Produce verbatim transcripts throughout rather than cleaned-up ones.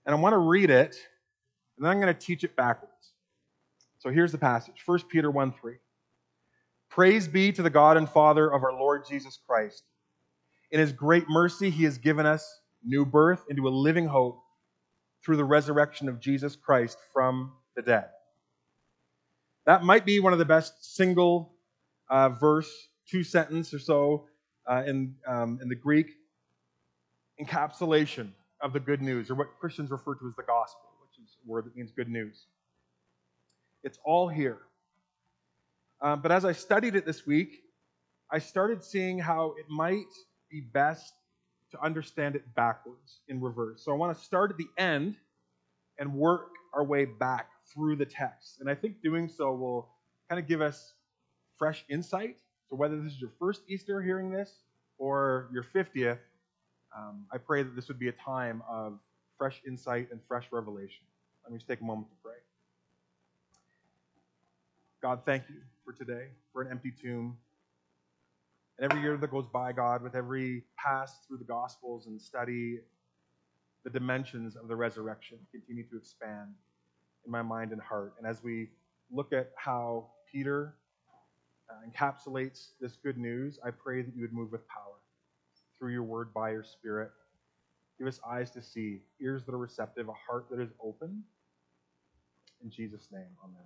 And I want to read it, and then I'm going to teach it backwards. So here's the passage, First Peter one three. Praise be to the God and Father of our Lord Jesus Christ. In his great mercy, he has given us new birth into a living hope through the resurrection of Jesus Christ from the dead. That might be one of the best single uh, verse, two sentence or so uh, in, um, in the Greek encapsulation of the good news, or what Christians refer to as the gospel, which is a word that means good news. It's all here. Um, but as I studied it this week, I started seeing how it might be best to understand it backwards, in reverse. So I want to start at the end and work our way back through the text. And I think doing so will kind of give us fresh insight. So whether this is your first Easter hearing this or your fiftieth, um, I pray that this would be a time of fresh insight and fresh revelation. Let me just take a moment to pray. God, thank you for today, for an empty tomb. And every year that goes by, God, with every pass through the Gospels and study, the dimensions of the resurrection continue to expand in my mind and heart. And as we look at how Peter uh, encapsulates this good news, I pray that you would move with power through your word by your Spirit. Give us eyes to see, ears that are receptive, a heart that is open. In Jesus' name, amen.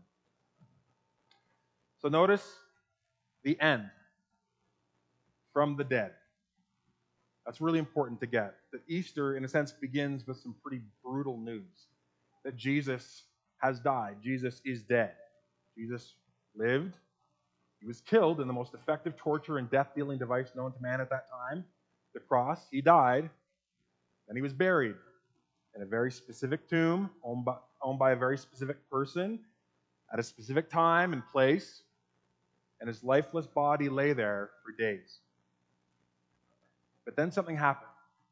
So notice the end. From the dead. That's really important to get. That Easter, in a sense, begins with some pretty brutal news. That Jesus has died. Jesus is dead. Jesus lived. He was killed in the most effective torture and death-dealing device known to man at that time, the cross. He died, and he was buried in a very specific tomb, owned by, owned by a very specific person, at a specific time and place, and his lifeless body lay there for days. But then something happened.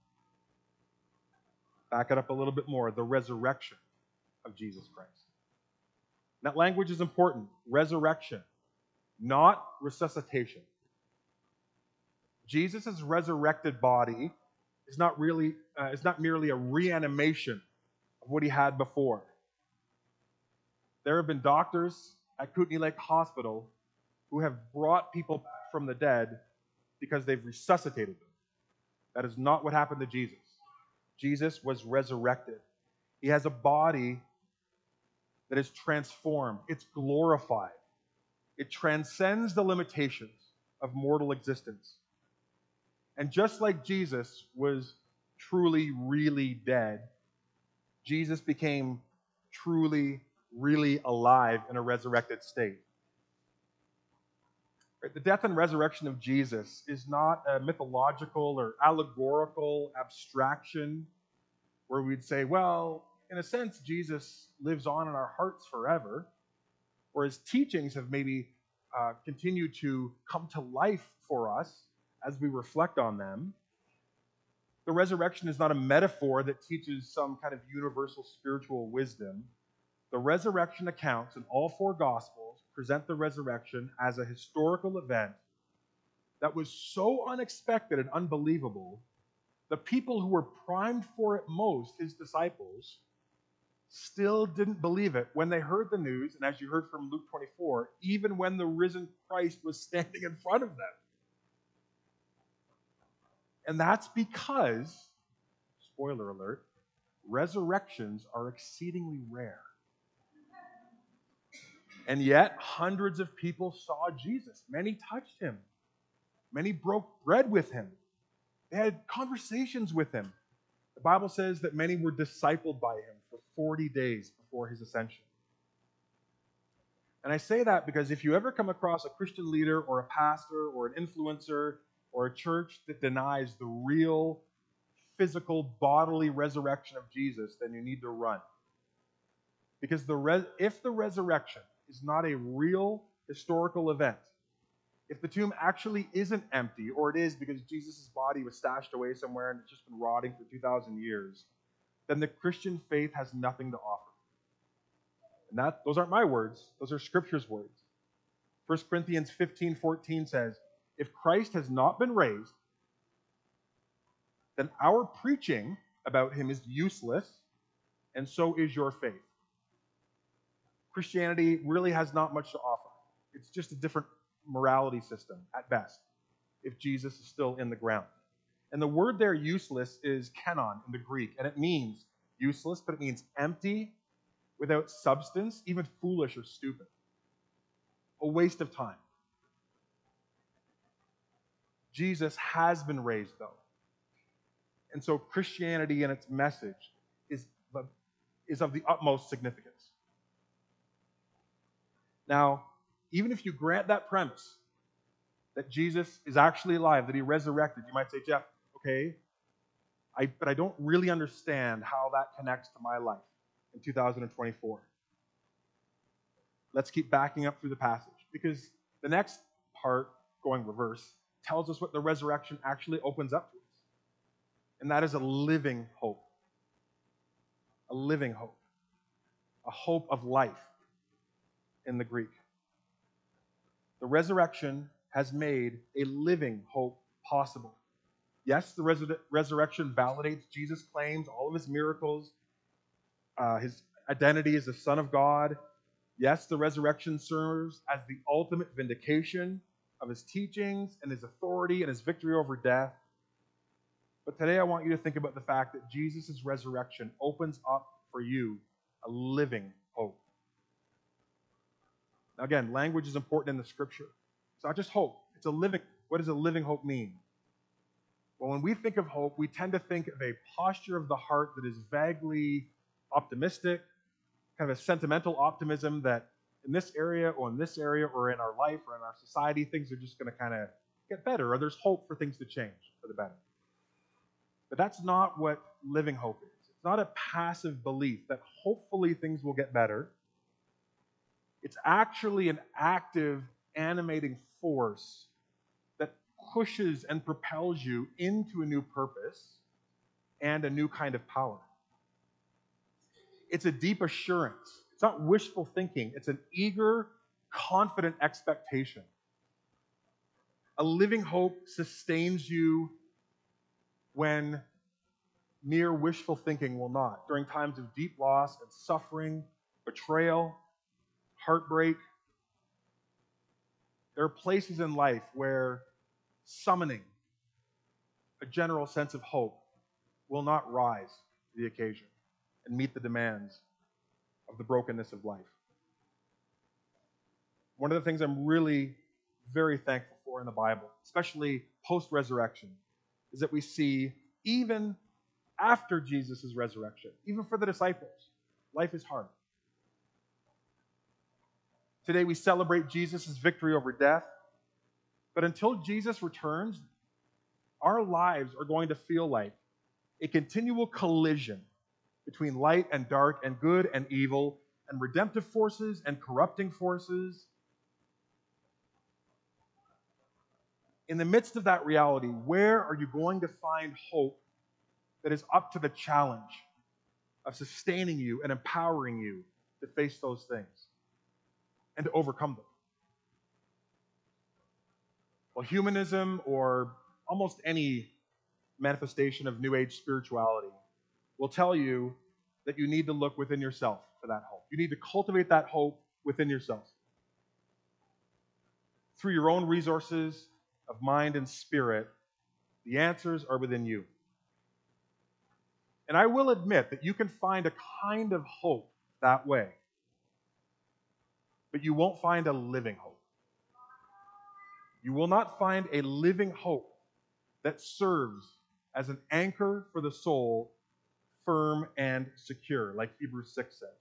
Back it up a little bit more. The resurrection of Jesus Christ. That language is important. Resurrection, not resuscitation. Jesus' resurrected body is not really, uh, is not merely a reanimation of what he had before. There have been doctors at Kootenay Lake Hospital who have brought people back from the dead because they've resuscitated them. That is not what happened to Jesus. Jesus was resurrected. He has a body that is transformed. It's glorified. It transcends the limitations of mortal existence. And just like Jesus was truly, really dead, Jesus became truly, really alive in a resurrected state. The death and resurrection of Jesus is not a mythological or allegorical abstraction where we'd say, well, in a sense, Jesus lives on in our hearts forever, or his teachings have maybe uh, continued to come to life for us as we reflect on them. The resurrection is not a metaphor that teaches some kind of universal spiritual wisdom. The resurrection accounts in all four Gospels present the resurrection as a historical event that was so unexpected and unbelievable, the people who were primed for it most, his disciples, still didn't believe it when they heard the news, and as you heard from Luke twenty-four, even when the risen Christ was standing in front of them. And that's because, spoiler alert, resurrections are exceedingly rare. And yet, hundreds of people saw Jesus. Many touched him. Many broke bread with him. They had conversations with him. The Bible says that many were discipled by him for forty days before his ascension. And I say that because if you ever come across a Christian leader or a pastor or an influencer or a church that denies the real physical bodily resurrection of Jesus, then you need to run. Because the res- if the resurrection is not a real historical event, if the tomb actually isn't empty, or it is because Jesus' body was stashed away somewhere and it's just been rotting for two thousand years, then the Christian faith has nothing to offer. And that, those aren't my words. Those are Scripture's words. First Corinthians fifteen fourteen says, if Christ has not been raised, then our preaching about him is useless, and so is your faith. Christianity really has not much to offer. It's just a different morality system at best, if Jesus is still in the ground. And the word there, useless, is kenon in the Greek, and it means useless, but it means empty, without substance, even foolish or stupid. A waste of time. Jesus has been raised, though. And so Christianity and its message is, is of the utmost significance. Now, even if you grant that premise, that Jesus is actually alive, that he resurrected, you might say, Jeff, okay, I, but I don't really understand how that connects to my life in two thousand twenty-four. Let's keep backing up through the passage, because the next part, going reverse, tells us what the resurrection actually opens up to us. And that is a living hope. A living hope. A hope of life in the Greek. The resurrection has made a living hope possible. Yes, the resur- resurrection validates Jesus' claims, all of his miracles, uh, his identity as the Son of God. Yes, the resurrection serves as the ultimate vindication of his teachings and his authority and his victory over death. But today I want you to think about the fact that Jesus' resurrection opens up for you a living hope. Now again, language is important in the scripture. It's not just hope. It's a living. What does a living hope mean? Well, when we think of hope, we tend to think of a posture of the heart that is vaguely optimistic, kind of a sentimental optimism that in this area or in this area or in our life or in our society, things are just going to kind of get better, or there's hope for things to change for the better. But that's not what living hope is. It's not a passive belief that hopefully things will get better. It's actually an active, animating force that pushes and propels you into a new purpose and a new kind of power. It's a deep assurance. It's not wishful thinking. It's an eager, confident expectation. A living hope sustains you when mere wishful thinking will not. During times of deep loss and suffering, betrayal, heartbreak, there are places in life where summoning a general sense of hope will not rise to the occasion and meet the demands of the brokenness of life. One of the things I'm really very thankful for in the Bible, especially post-resurrection, is that we see even after Jesus' resurrection, even for the disciples, life is hard. Today we celebrate Jesus' victory over death, but until Jesus returns, our lives are going to feel like a continual collision between light and dark and good and evil and redemptive forces and corrupting forces. In the midst of that reality, where are you going to find hope that is up to the challenge of sustaining you and empowering you to face those things and to overcome them? Well, humanism, or almost any manifestation of New Age spirituality, will tell you that you need to look within yourself for that hope. You need to cultivate that hope within yourself. Through your own resources of mind and spirit, the answers are within you. And I will admit that you can find a kind of hope that way, but you won't find a living hope. You will not find a living hope that serves as an anchor for the soul, firm and secure, like Hebrews six says.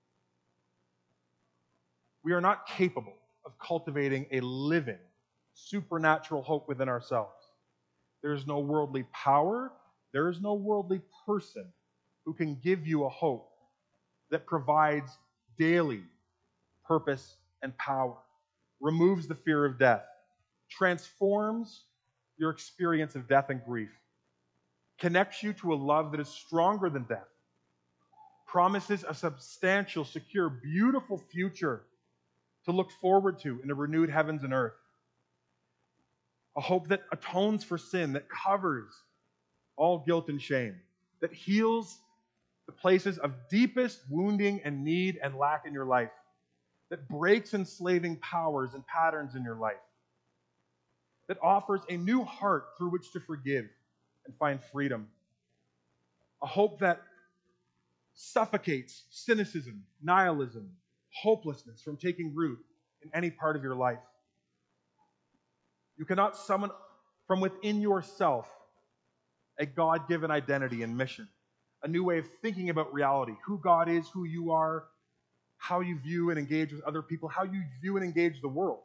We are not capable of cultivating a living, supernatural hope within ourselves. There is no worldly power, there is no worldly person who can give you a hope that provides daily purpose and power, removes the fear of death, transforms your experience of death and grief, connects you to a love that is stronger than death, promises a substantial, secure, beautiful future to look forward to in a renewed heavens and earth. A hope that atones for sin, that covers all guilt and shame, that heals the places of deepest wounding and need and lack in your life, that breaks enslaving powers and patterns in your life, that offers a new heart through which to forgive and find freedom, a hope that suffocates cynicism, nihilism, hopelessness from taking root in any part of your life. You cannot summon from within yourself a God-given identity and mission, a new way of thinking about reality, who God is, who you are, how you view and engage with other people, how you view and engage the world.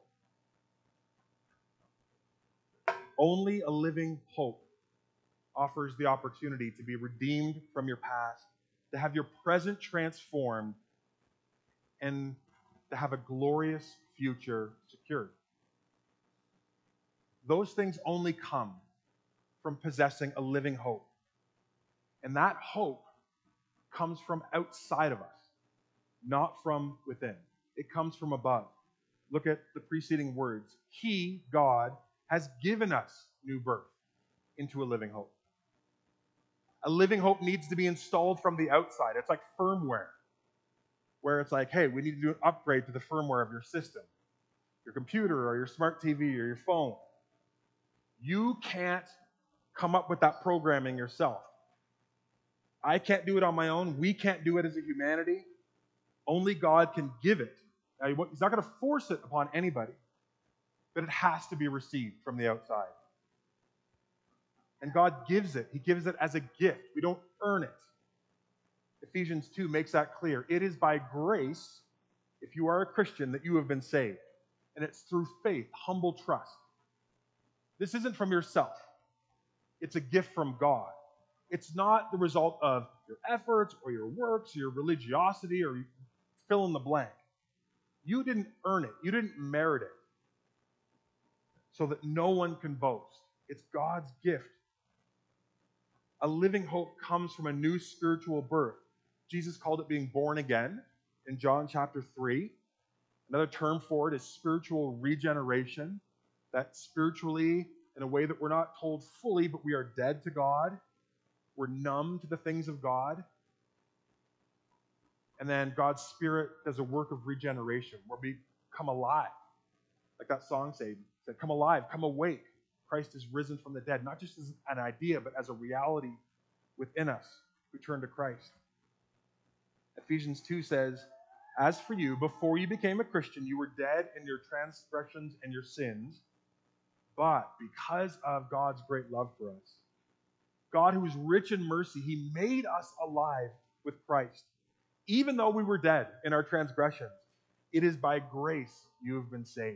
Only a living hope offers the opportunity to be redeemed from your past, to have your present transformed, and to have a glorious future secured. Those things only come from possessing a living hope. And that hope comes from outside of us, not from within. It comes from above. Look at the preceding words. He, God, has given us new birth into a living hope. A living hope needs to be installed from the outside. It's like firmware, where it's like, hey, we need to do an upgrade to the firmware of your system, your computer or your smart T V or your phone. You can't come up with that programming yourself. I can't do it on my own. We can't do it as a humanity. Only God can give it. Now, He's not going to force it upon anybody, but it has to be received from the outside. And God gives it. He gives it as a gift. We don't earn it. Ephesians two makes that clear. It is by grace, if you are a Christian, that you have been saved. And it's through faith, humble trust. This isn't from yourself. It's a gift from God. It's not the result of your efforts or your works or your religiosity or fill in the blank. You didn't earn it. You didn't merit it. So that no one can boast. It's God's gift. A living hope comes from a new spiritual birth. Jesus called it being born again in John chapter three. Another term for it is spiritual regeneration. That spiritually, in a way that we're not told fully, but we are dead to God. We're numb to the things of God. And then God's Spirit does a work of regeneration where we come alive. Like that song said, said, come alive, come awake. Christ is risen from the dead, not just as an idea, but as a reality within us who turn to Christ. Ephesians two says, as for you, before you became a Christian, you were dead in your transgressions and your sins, but because of God's great love for us, God, who is rich in mercy, He made us alive with Christ. Even though we were dead in our transgressions, it is by grace you have been saved.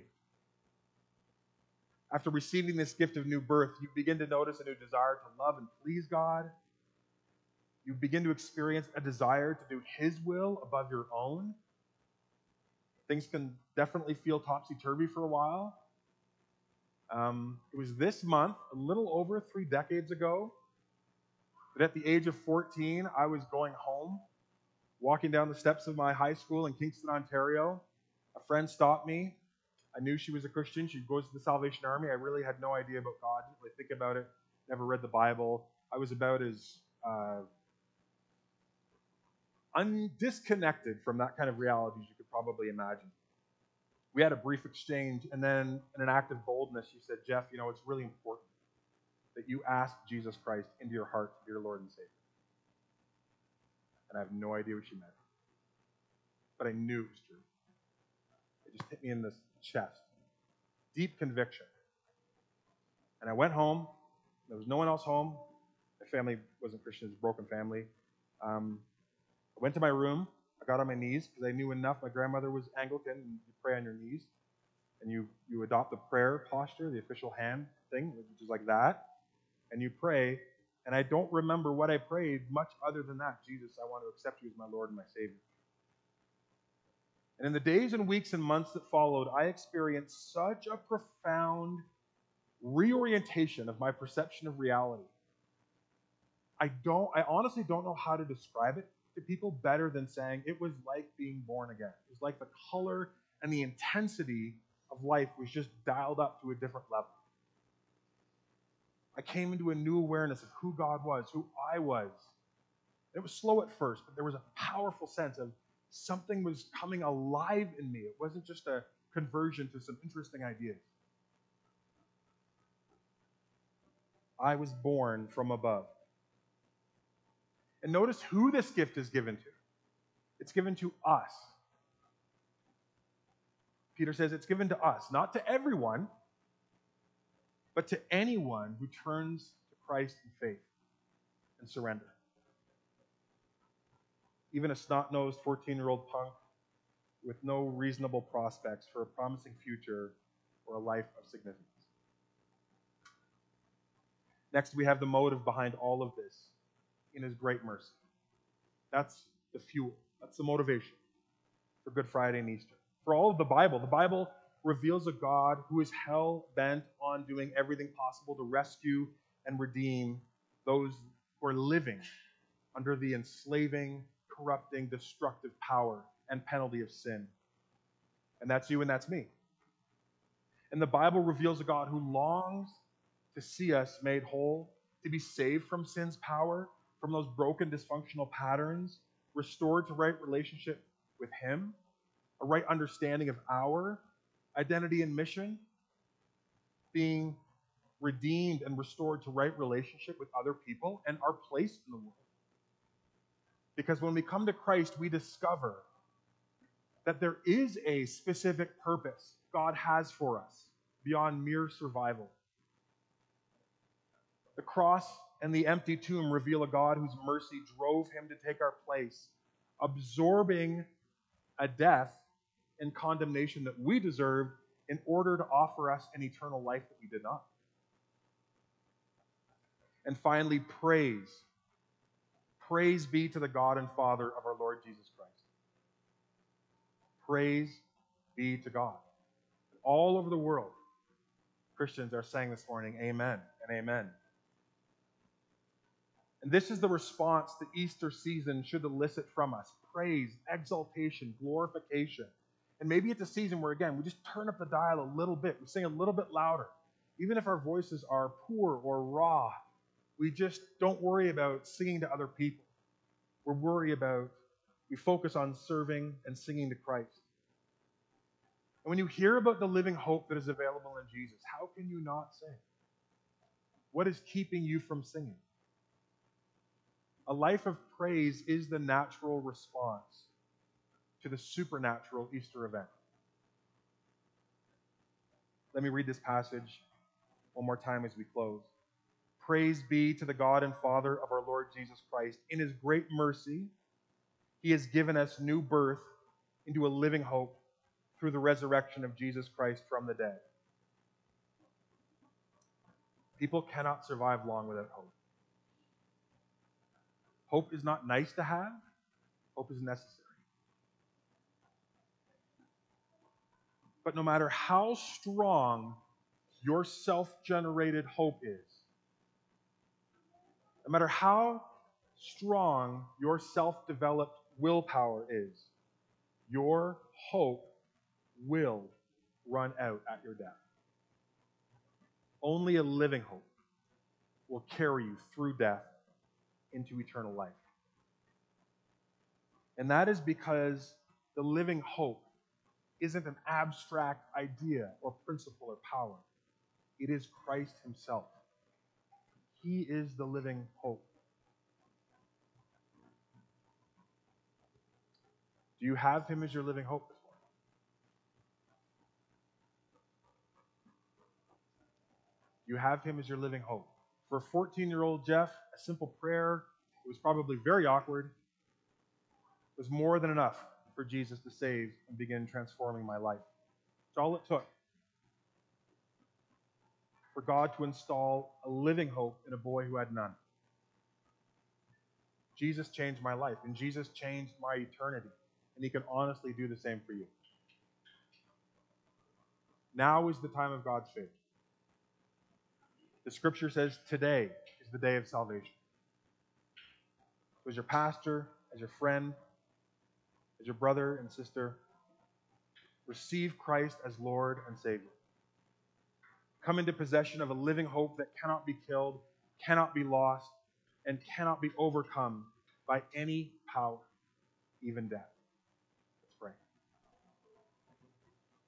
After receiving this gift of new birth, you begin to notice a new desire to love and please God. You begin to experience a desire to do His will above your own. Things can definitely feel topsy-turvy for a while. Um, it was this month, a little over three decades ago, that at the age of fourteen, I was going home, walking down the steps of my high school in Kingston, Ontario. A friend stopped me. I knew she was a Christian. She goes to the Salvation Army. I really had no idea about God. Didn't really think about it. Never read the Bible. I was about as uh, undisconnected from that kind of reality as you could probably imagine. We had a brief exchange, and then in an act of boldness, she said, Jeff, you know, it's really important that you ask Jesus Christ into your heart to be your Lord and Savior. And I have no idea what she meant. But I knew it was true. It just hit me in the chest. Deep conviction. And I went home. There was no one else home. My family wasn't Christian. It was a broken family. Um, I went to my room. I got on my knees because I knew enough. My grandmother was Anglican, and you pray on your knees. And you, you adopt the prayer posture, the official hand thing, which is like that. And you pray. And I don't remember what I prayed much other than that. Jesus, I want to accept you as my Lord and my Savior. And in the days and weeks and months that followed, I experienced such a profound reorientation of my perception of reality. I don't, I honestly don't know how to describe it to people better than saying it was like being born again. It was like the color and the intensity of life was just dialed up to a different level. I came into a new awareness of who God was, who I was, It was slow at first, but there was a powerful sense of something was coming alive in me. It wasn't just a conversion to some interesting ideas. I was born from above. And notice who this gift is given to. It's given to us. Peter says it's given to us, not to everyone, but to anyone who turns to Christ in faith and surrender. Even a snot-nosed fourteen-year-old punk with no reasonable prospects for a promising future or a life of significance. Next, we have the motive behind all of this in his great mercy. That's the fuel. That's the motivation for Good Friday and Easter. For all of the Bible, the Bible reveals a God who is hell-bent on doing everything possible to rescue and redeem those who are living under the enslaving, corrupting, destructive power and penalty of sin. And that's you and that's me. And the Bible reveals a God who longs to see us made whole, to be saved from sin's power, from those broken, dysfunctional patterns, restored to right relationship with Him, a right understanding of our identity and mission, being redeemed and restored to right relationship with other people and our place in the world. Because when we come to Christ, we discover that there is a specific purpose God has for us beyond mere survival. The cross and the empty tomb reveal a God whose mercy drove Him to take our place, absorbing a death and condemnation that we deserved in order to offer us an eternal life that we did not. And finally, praise. Praise be to the God and Father of our Lord Jesus Christ. Praise be to God. All over the world, Christians are saying this morning, amen and amen. And this is the response the Easter season should elicit from us. Praise, exaltation, glorification. And maybe it's a season where, again, we just turn up the dial a little bit. We sing a little bit louder. Even if our voices are poor or raw, we just don't worry about singing to other people. We're worried about, we focus on serving and singing to Christ. And when you hear about the living hope that is available in Jesus, how can you not sing? What is keeping you from singing? A life of praise is the natural response to the supernatural Easter event. Let me read this passage one more time as we close. Praise be to the God and Father of our Lord Jesus Christ. In His great mercy, He has given us new birth into a living hope through the resurrection of Jesus Christ from the dead. People cannot survive long without hope. Hope is not nice to have. Hope is necessary. But no matter how strong your self-generated hope is, no matter how strong your self-developed willpower is, your hope will run out at your death. Only a living hope will carry you through death into eternal life. And that is because the living hope isn't an abstract idea or principle or power. It is Christ Himself. He is the living hope. Do you have Him as your living hope this morning? Do you have Him as your living hope? For fourteen-year-old Jeff, a simple prayer, it was probably very awkward, was more than enough for Jesus to save and begin transforming my life. It's all it took for God to install a living hope in a boy who had none. Jesus changed my life, and Jesus changed my eternity, and He can honestly do the same for you. Now is the time of God's favor. The Scripture says today is the day of salvation. So as your pastor, as your friend, as your brother and sister, receive Christ as Lord and Savior. Come into possession of a living hope that cannot be killed, cannot be lost, and cannot be overcome by any power, even death.